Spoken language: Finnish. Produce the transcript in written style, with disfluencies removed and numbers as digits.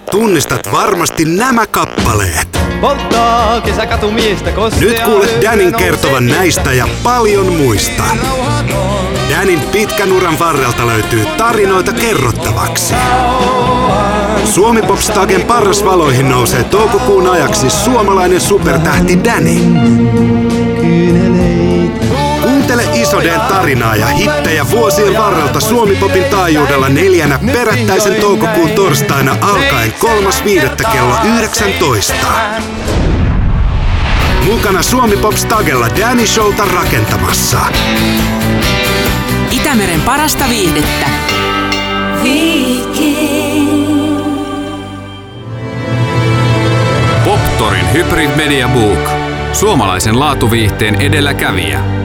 tunnistat varmasti nämä kappaleet. Polttaa kesäkatumiestä kostea. Nyt kuulet Danin kertovan näistä ja paljon muista. Danin pitkän uran varrelta löytyy tarinoita kerrottavaksi. Suomi-pop-stagen parrasvaloihin nousee toukokuun ajaksi suomalainen supertähti Dani. Kuuntele Iso-D:n tarinaa ja hittejä vuosien varrelta Suomi-popin taajuudella 4 perättäisen toukokuun torstaina alkaen 3.5. kello 19. Mukana Suomi-pop-stagella Dani Showta rakentamassa. Itämeren parasta viihdettä. Poptorin Hybrid Media Book. Suomalaisen laatuviihteen edelläkävijä.